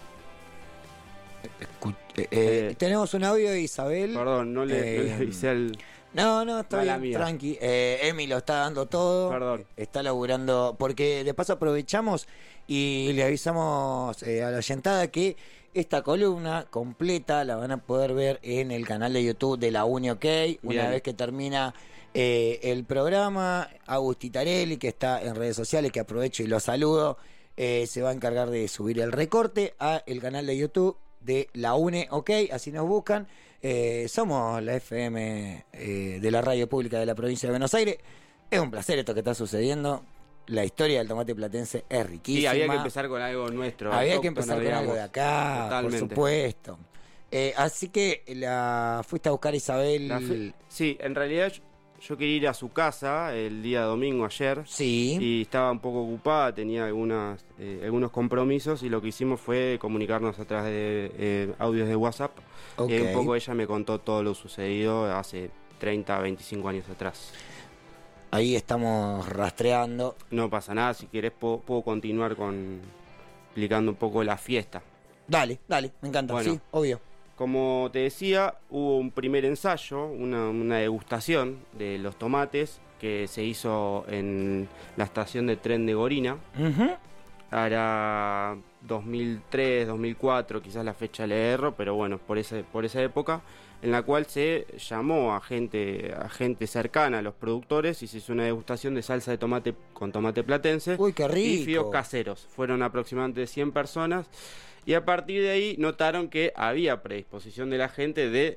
Escu eh, eh, tenemos un audio de Isabel. Perdón, no le, eh, no le avisé al... No, no, está Mala bien, mía. tranqui. Eh, Emi lo está dando todo. Perdón. Está laburando. Porque de paso aprovechamos y le avisamos eh, a la oyentada que esta columna completa la van a poder ver en el canal de YouTube de La Uni OK. Una Bien. vez que termina eh, el programa, Agusti Tarelli, que está en redes sociales, que aprovecho y lo saludo, eh, se va a encargar de subir el recorte a el canal de YouTube de La UNE OK, así nos buscan. Eh, somos la F M eh, de la radio pública de la provincia de Buenos Aires. Es un placer esto que está sucediendo. La historia del tomate platense es riquísima. Sí, había que empezar con algo nuestro. Había que empezar con digamos. algo de acá, Totalmente. por supuesto. Eh, así que la fuiste a buscar a Isabel. La fui- sí, en realidad yo, yo quería ir a su casa el día domingo ayer. Sí. Y estaba un poco ocupada, tenía algunas, eh, algunos compromisos y lo que hicimos fue comunicarnos a través de eh, audios de WhatsApp. Ok. Y un poco ella me contó todo lo sucedido hace treinta, veinticinco años atrás. Ahí estamos rastreando. No pasa nada, si querés puedo, puedo continuar con explicando un poco la fiesta. Dale, dale, me encanta, Bueno. sí, obvio. Como te decía, hubo un primer ensayo, una, una degustación de los tomates que se hizo en la estación de tren de Gorina. Uh-huh. Hará dos mil tres, dos mil cuatro, quizás la fecha le erro, pero bueno, por esa, por esa época, en la cual se llamó a gente, a gente cercana a los productores y se hizo una degustación de salsa de tomate con tomate platense. Uy, qué rico. Y fideos caseros. Fueron aproximadamente cien personas. Y a partir de ahí notaron que había predisposición de la gente de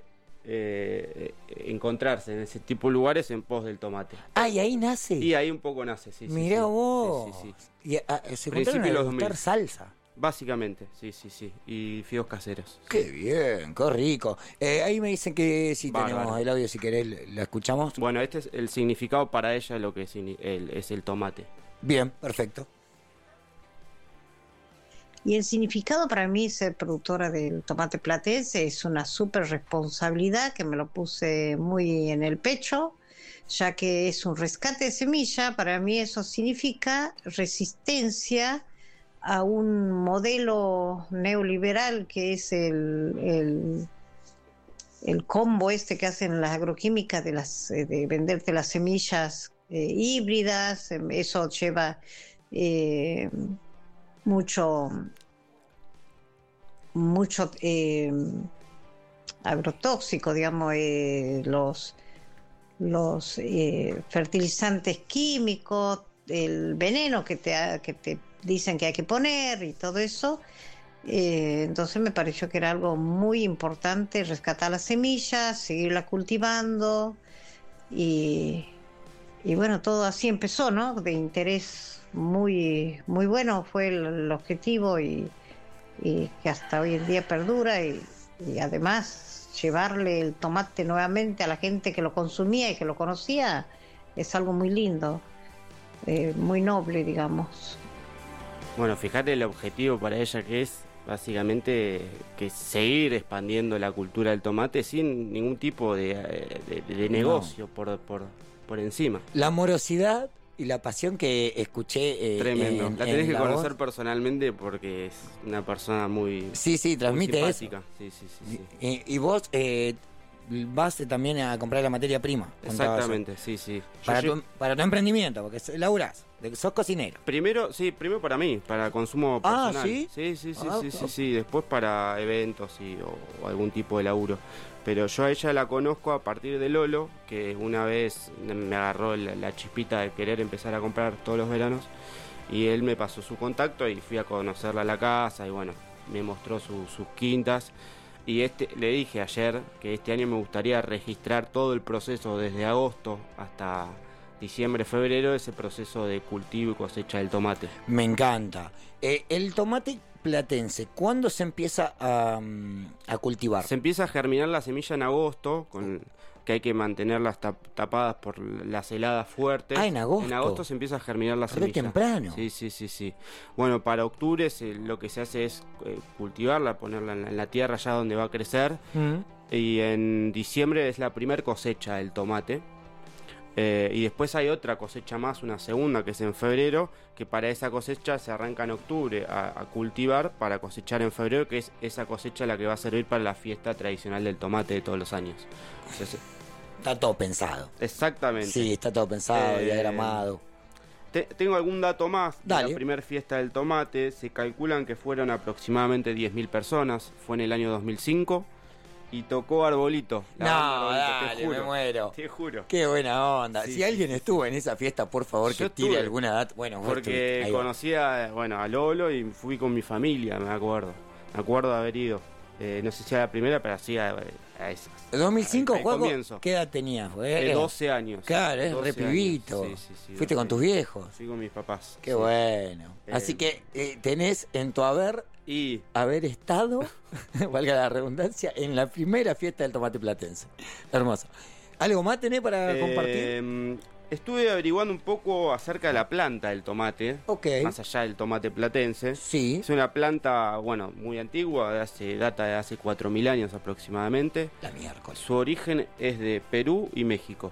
eh, encontrarse en ese tipo de lugares en pos del tomate. Ah, y ahí nace. Y ahí un poco nace, sí. sí, Mirá sí. vos. Sí, sí, sí. Y ah, se Principio juntaron a de los degustar dos mil. salsa. Básicamente, sí, sí, sí. Y fideos caseros. Qué bien, qué rico. Eh, ahí me dicen que si Bárbaro. tenemos el audio, si querés, la escuchamos. Bueno, este es el significado para ella, lo que es el, es el tomate. Bien, perfecto. Y el significado para mí, ser productora del tomate platense, es una súper responsabilidad que me lo puse muy en el pecho, ya que es un rescate de semilla. Para mí eso significa resistencia a un modelo neoliberal que es el, el, el combo este que hacen las agroquímicas de, las, de venderte las semillas eh, híbridas. Eso lleva eh, mucho... mucho eh, agrotóxico, digamos, eh, los, los eh, fertilizantes químicos, el veneno que te, que te dicen que hay que poner y todo eso. Eh, entonces me pareció que era algo muy importante rescatar las semillas, seguirlas cultivando y, y bueno, todo así empezó, ¿no? De interés muy, muy bueno fue el, el objetivo y y que hasta hoy en día perdura y, y además llevarle el tomate nuevamente a la gente que lo consumía y que lo conocía es algo muy lindo, eh, muy noble, digamos. Bueno, fíjate el objetivo para ella que es básicamente que seguir expandiendo la cultura del tomate sin ningún tipo de, de, de negocio no. por, por, por encima. La morosidad y la pasión que escuché. Eh, Tremendo. En, la tenés en que la conocer voz. personalmente porque es una persona muy. Sí, sí, transmite muy eso. simpática. Sí, sí, sí, sí. Y, y vos, eh, vas también a comprar la materia prima. Exactamente, sí, sí. Para Yo tu, para tu emprendimiento, porque laburás, sos cocinero. Primero, sí, primero para mí, para consumo Ah, personal. ¿sí? Sí, sí, sí, Ah, sí, sí, ah. sí. Después para eventos y, o, o algún tipo de laburo. Pero yo a ella la conozco a partir de Lolo, que una vez me agarró la, la chispita de querer empezar a comprar todos los veranos. Y él me pasó su contacto y fui a conocerla a la casa y bueno, me mostró su- sus quintas. Y este le dije ayer que este año me gustaría registrar todo el proceso desde agosto hasta diciembre, febrero, ese proceso de cultivo y cosecha del tomate. Me encanta. Eh, el tomate platense, ¿cuándo se empieza a, mm, a cultivar? Se empieza a germinar la semilla en agosto, con que hay que mantenerlas tap- tapadas por las heladas fuertes. Ah, en agosto. En agosto se empieza a germinar la Re semilla. temprano. Sí, sí, sí, sí. Bueno, para octubre se- lo que se hace es eh, cultivarla, ponerla en la, en la tierra ya donde va a crecer. Mm. Y en diciembre es la primer cosecha del tomate. Eh, y después hay otra cosecha más, una segunda, que es en febrero, que para esa cosecha se arranca en octubre a, a cultivar para cosechar en febrero, que es esa cosecha la que va a servir para la fiesta tradicional del tomate de todos los años. Entonces, Está todo pensado. exactamente. Sí, está todo pensado, Eh, diagramado. Te- tengo algún dato más. De Dale. la primera fiesta del tomate, se calculan que fueron aproximadamente diez mil personas. Fue en el año dos mil cinco. Y tocó Arbolito. la No, banda Arbolito, dale, te juro, me muero. Te juro. Qué buena onda. Sí, si sí, alguien estuvo en esa fiesta, por favor, que Yo tire estuve. alguna data. Bueno, vos Porque estuviste. Ahí va. conocía, bueno, a Lolo y fui con mi familia, me acuerdo. Me acuerdo de haber ido. Eh, no sé si a la primera, pero sí a, a esas. dos mil cinco, Al- al Juaco, comienzo. ¿qué edad tenías? Eh, Eh, doce años. Claro, es doce re pibito. años. Sí, sí, sí, Fuiste doce. con tus viejos. Fui con mis papás. Qué sí. bueno. Eh, Así que eh, tenés en tu haber y haber estado, valga la redundancia, en la primera fiesta del tomate platense. Hermoso. ¿Algo más tenés para Eh, compartir? Estuve averiguando un poco acerca de la planta del tomate. Ok. Más allá del tomate platense. Sí. Es una planta, bueno, muy antigua, de hace, data de hace cuatro mil años aproximadamente. La miércoles. Su origen es de Perú y México.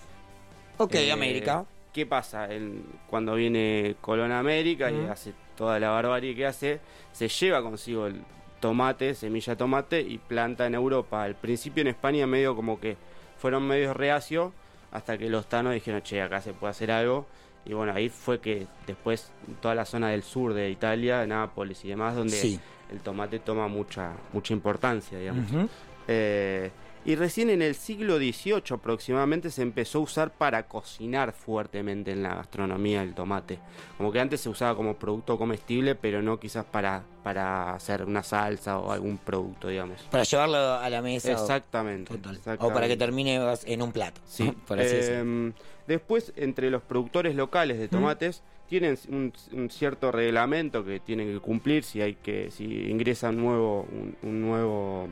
Ok, Eh, América. ¿Qué pasa? El- cuando viene Colón a América y Ujú. hace toda la barbarie que hace, se lleva consigo el tomate, semilla de tomate y planta en Europa. Al principio en España medio como que fueron medio reacios hasta que los tanos dijeron, che, acá se puede hacer algo. Y bueno, ahí fue que después toda la zona del sur de Italia, Nápoles y demás, donde Sí. el tomate toma mucha, mucha importancia, digamos. Ujú. Eh, y recién en el siglo dieciocho aproximadamente se empezó a usar para cocinar fuertemente en la gastronomía el tomate. Como que antes se usaba como producto comestible, pero no quizás para, para hacer una salsa o algún producto, digamos. Para llevarlo a la mesa. o- Exactamente. Total. exactamente. O para que termine en un plato. Sí. Por así decirlo. Eh, después, entre los productores locales de tomates, tienen un, un cierto reglamento que tienen que cumplir si hay que, si ingresa un nuevo, un, un nuevo,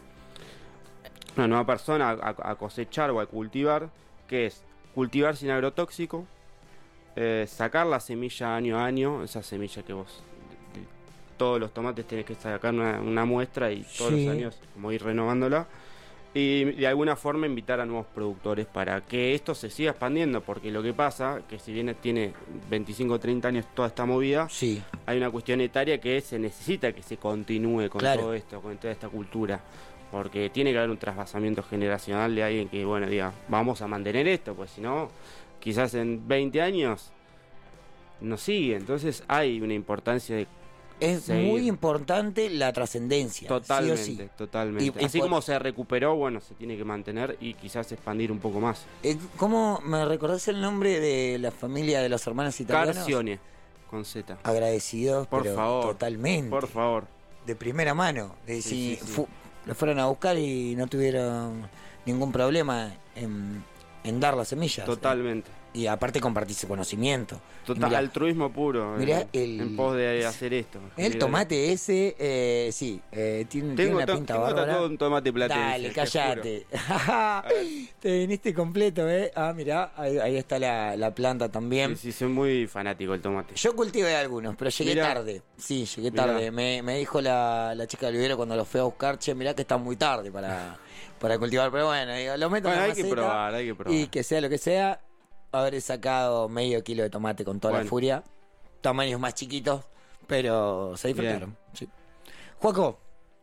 mm, una nueva persona a, a cosechar o a cultivar, que es cultivar sin agrotóxico, eh, sacar la semilla año a año, esa semilla que vos de- de- todos los tomates tenés que sacar una, una muestra y todos Sí. los años como ir renovándola. Y de alguna forma invitar a nuevos productores para que esto se siga expandiendo, porque lo que pasa, que si bien tiene veinticinco o treinta años toda esta movida, sí. hay una cuestión etaria que se necesita que se continúe con Claro. todo esto, con toda esta cultura, porque tiene que haber un trasvasamiento generacional de alguien que, bueno, diga, vamos a mantener esto, pues si no, quizás en veinte años no sigue, entonces hay una importancia de Es seguir. muy importante la trascendencia. Totalmente, sí o sí. totalmente. Y- y Así por- como se recuperó, bueno, se tiene que mantener y quizás expandir un poco más. Eh, ¿Cómo me recordás el nombre de la familia de los hermanos italianos? Carcione, con Z. Agradecidos, Por pero favor. totalmente. Por favor. De primera mano. De Sí, si sí, sí. fu- lo fueron a buscar y no tuvieron ningún problema en, en dar las semillas. Totalmente. Y aparte compartir su conocimiento. Total, Mirá, altruismo puro. mirá en, el- en pos de hacer esto. El Generar- tomate ese, eh, sí, eh, tiene, tiene Tengo, una to- pinta tengo bárbara. tatuado un tomate platense. Dale, te callate. juro. Te viniste completo, ¿eh? Ah, mirá, ahí, ahí está la, la planta también. Sí, sí, soy muy fanático del tomate. Yo cultivé algunos, pero llegué Mirá. tarde. Sí, llegué Mirá. tarde. Me, me dijo la, la chica del vivero cuando los fui a buscar, che, mirá que está muy tarde para, para cultivar. Pero bueno, digo, lo meto Bueno, en la hay que maceta probar, hay que probar. y que sea lo que sea, habré sacado medio kilo de tomate con toda la Bueno. furia. Tamaños más chiquitos, pero se disfrutaron. Sí. Juaco,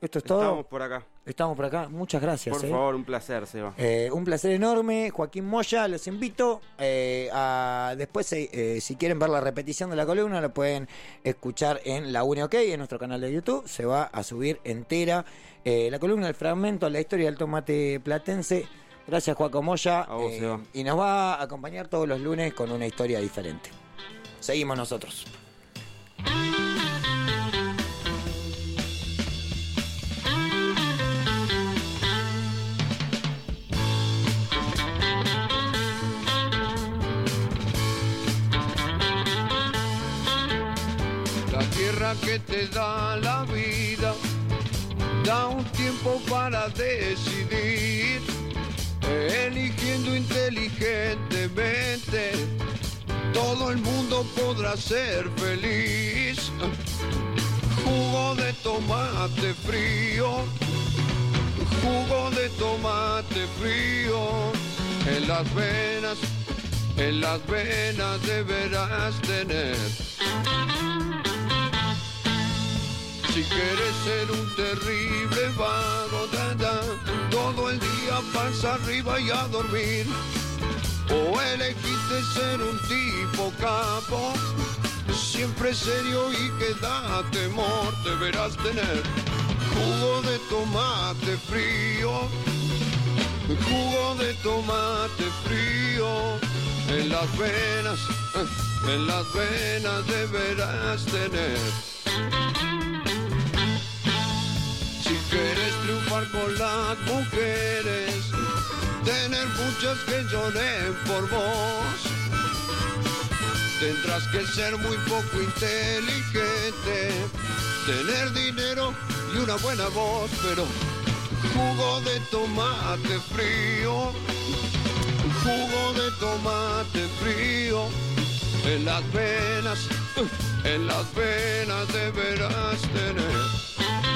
Esto es todo. Estamos por acá. Estamos por acá. Muchas gracias. Por eh. favor, un placer, Seba. Eh, un placer enorme. Joaquín Moya, los invito eh, a después, eh, si quieren ver la repetición de la columna, la pueden escuchar en La Uni OK, en nuestro canal de YouTube. Se va a subir entera eh, la columna, el fragmento, la historia del tomate platense. Gracias, Joaquín Moya. A vos, eh, Seba. y nos va a acompañar todos los lunes con una historia diferente. Seguimos nosotros. La tierra que te da la vida, da un tiempo para decidir, eligiendo inteligentemente, todo el mundo podrá ser feliz. Jugo de tomate frío, jugo de tomate frío, en las venas, en las venas deberás tener. Si quieres ser un terrible vago, da, da, todo el día pasa arriba y a dormir, o elegiste ser un tipo capo, siempre serio y que da temor, deberás tener jugo de tomate frío, jugo de tomate frío, en las venas, en las venas deberás tener. Si quieres triunfar con las mujeres, tener muchas que lloren por vos, tendrás que ser muy poco inteligente, tener dinero y una buena voz, pero jugo de tomate frío, jugo de tomate frío, en las venas, en las venas deberás tener.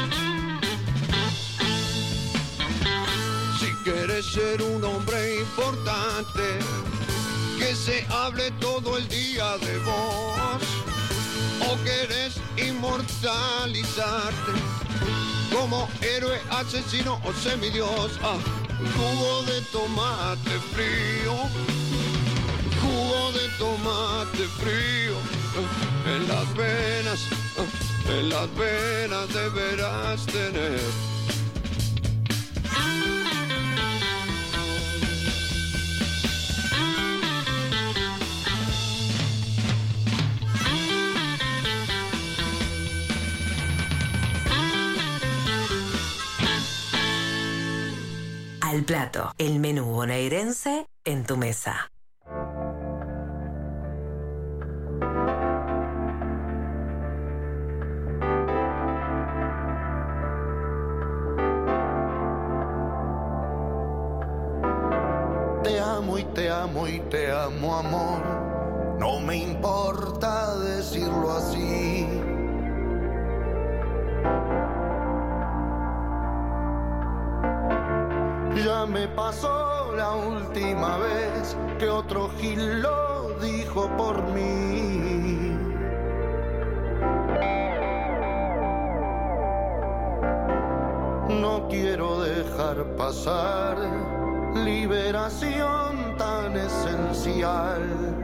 Si quieres ser un hombre importante, que se hable todo el día de vos, o querés inmortalizarte como héroe, asesino o semidios, ah, jugo de tomate frío, jugo de tomate frío, en las venas, en las venas deberás tener. Al plato, el menú bonaerense en tu mesa. Te amo y te amo y te amo, amor. No me importa decirlo así. Ya me pasó la última vez que otro gil lo dijo por mí. No quiero dejar pasar liberación tan esencial.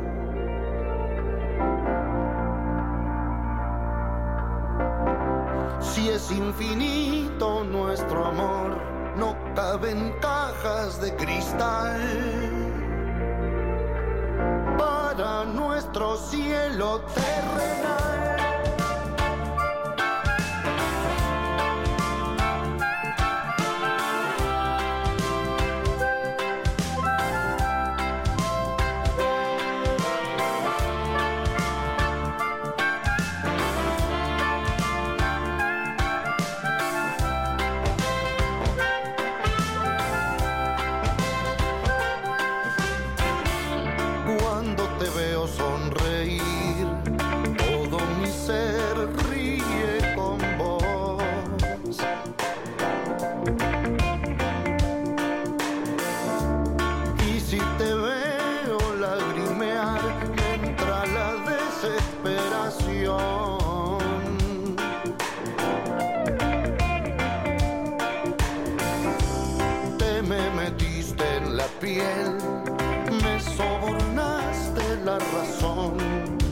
Si es infinito nuestro amor, no caben cajas de cristal para nuestro cielo terrenal. la razón.